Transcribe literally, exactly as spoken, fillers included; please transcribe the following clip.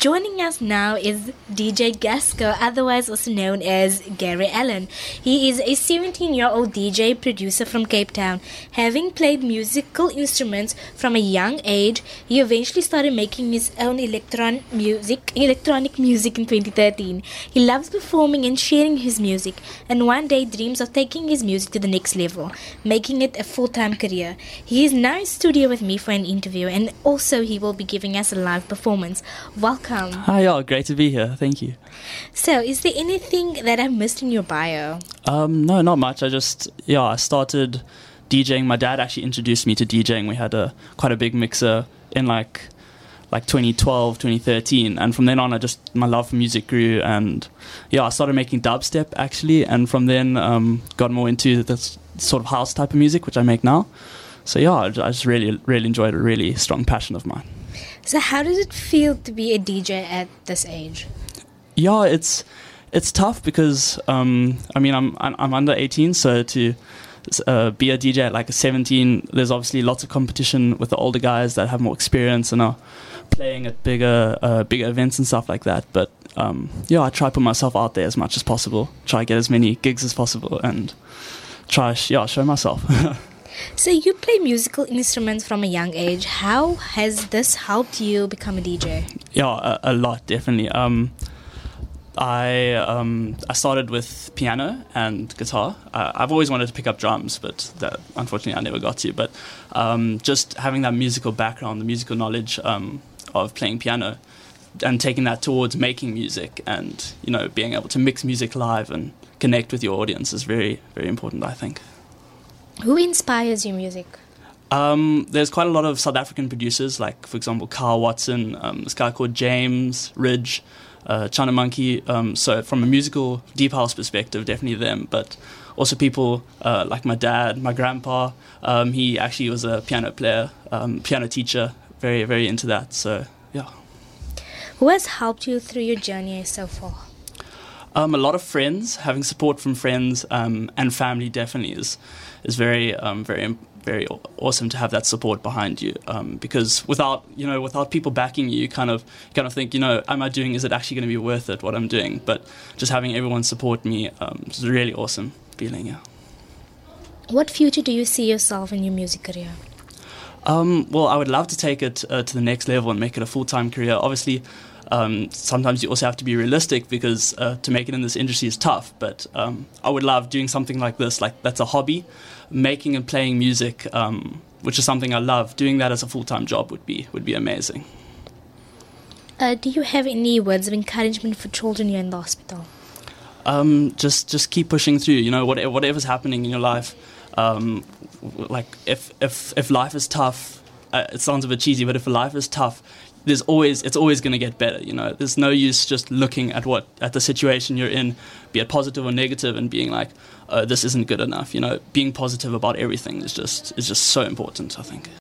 Joining us now is D J Gasco, otherwise also known as Gary Allen. He is a seventeen-year-old D J producer from Cape Town. Having played musical instruments from a young age, he eventually started making his own electron music, electronic music in twenty thirteen. He loves performing and sharing his music, and one day dreams of taking his music to the next level, making it a full-time career. He is now in studio with me for an interview, and also he will be giving us a live performance. Welcome. Hi, yeah, great to be here. Thank you. So, is there anything that I missed in your bio? Um, no, not much. I just, yeah, I started DJing. My dad actually introduced me to DJing. We had a quite a big mixer in like like twenty twelve, twenty thirteen, and from then on, I just my love for music grew, and yeah, I started making dubstep actually, and from then um, got more into this sort of house type of music, which I make now. So yeah, I just really, really enjoyed it. A really strong passion of mine. So how does it feel to be a D J at this age? Yeah, it's it's tough because um, I mean I'm I'm under eighteen, so to uh, be a D J at like a seventeen, there's obviously lots of competition with the older guys that have more experience and are playing at bigger uh, bigger events and stuff like that. But um, yeah, I try to put myself out there as much as possible, try to get as many gigs as possible, and try yeah show myself. So you play musical instruments from a young age. How has this helped you become a D J? Yeah, a, a lot, definitely. Um, I um, I started with piano and guitar. Uh, I've always wanted to pick up drums, but that, unfortunately I never got to. But um, just having that musical background, the musical knowledge um, of playing piano, and taking that towards making music, and you know being able to mix music live and connect with your audience is very, very important, I think. Who inspires your music? Um, there's quite a lot of South African producers, like, for example, Carl Watson, um, this guy called James Ridge, uh, China Monkey. Um, so from a musical deep house perspective, definitely them. But also people uh, like my dad, my grandpa. Um, he actually was a piano player, um, piano teacher, very, very into that. So, yeah. Who has helped you through your journey so far? Um, a lot of friends, having support from friends um, and family definitely is is very um, very very awesome to have that support behind you. Um, because without you know without people backing you, you kind of kind of think you know am I doing is it actually going to be worth it what I'm doing? But just having everyone support me um, is a really awesome feeling. Yeah. What future do you see yourself in your music career? Um, well, I would love to take it uh, to the next level and make it a full-time career. Obviously. Um, sometimes you also have to be realistic because uh, to make it in this industry is tough. But um, I would love doing something like this, like that's a hobby, making and playing music, um, which is something I love. Doing that as a full-time job would be would be amazing. Uh, do you have any words of encouragement for children here in the hospital? Um, just just keep pushing through. You know, whatever, whatever's happening in your life. Um, like if if if life is tough, uh, it sounds a bit cheesy, but if life is tough. There's always it's always going to get better, you know. There's no use just looking at what at the situation you're in, be it positive or negative, and being like, oh, this isn't good enough. You know, being positive about everything is just is just so important, I think.